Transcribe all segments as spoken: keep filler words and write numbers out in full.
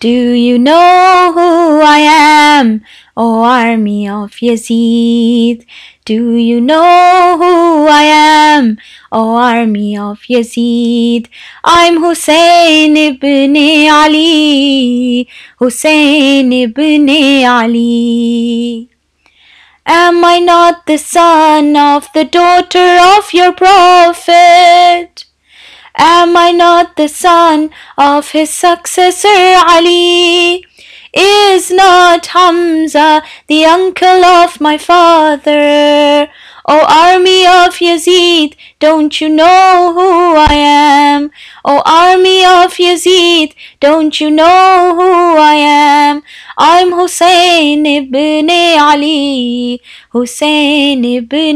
Do you know who I am, O army of Yazid? Do you know who I am, O army of Yazid? I'm Hussein ibn Ali, Hussein ibn Ali. Am I not the son of the daughter of your prophet? Am I not the son of his successor Ali? Is not Hamza the uncle of my father? O army of Yazid, don't you know who I am? O army of Yazid, don't you know who I am? I'm Hussein ibn Ali, Hussein ibn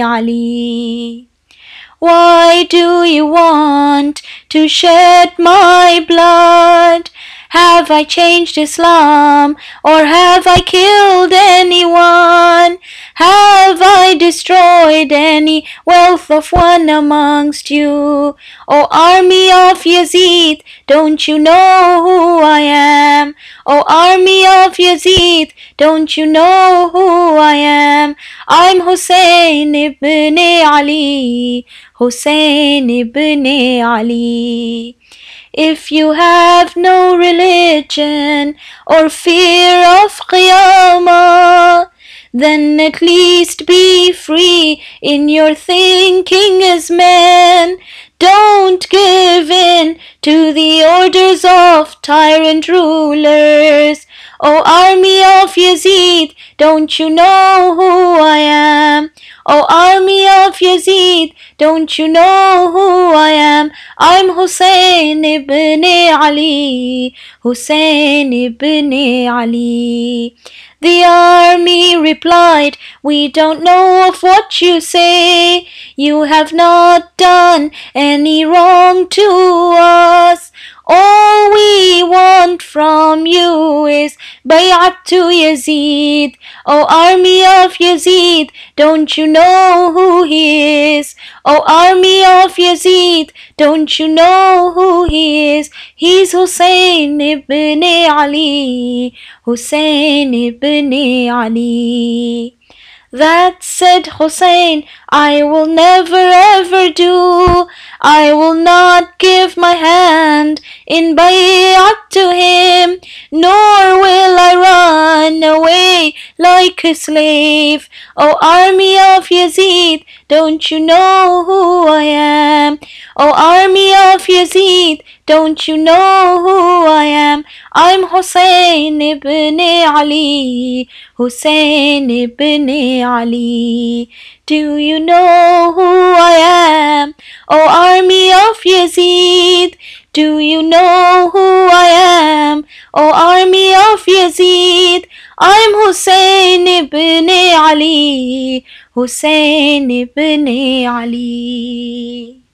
Ali. Why do you want to shed my blood? Have I changed Islam, or have I killed anyone? Have I destroyed any wealth of one amongst you? O army of Yazid, don't you know who I am? O army of Yazid, don't you know who I am? I'm Hussein ibn Ali, Hussein ibn Ali. If you have no religion or fear of Qiyamah, then at least be free in your thinking as men. Don't give in to the orders of tyrant rulers. O army of Yazid, don't you know who I am? O army of Yazid, don't you know who I am? I'm Hussein ibn Ali, Hussein ibn Ali. The army replied, we don't know of what you say. You have not done any wrong to us. All we want from you is bay'at to Yazid. O army of Yazid, don't you know who he is? O army of Yazid, don't you know who he is? He's Hussein ibn Ali, Hussein ibn Ali. That said Hussein, I will never ever do. I will not give my hand in bay'at to him, nor will I run away like a slave. O army of Yazid, don't you know who I am? O army of Yazid, don't you know who I am? I'm Hussein ibn Ali, Hussein ibn Ali. Do you know who I am? O army of Yazid, do you know who I am? O army of Yazid, I'm Hussein ibn Ali, Hussein ibn Ali.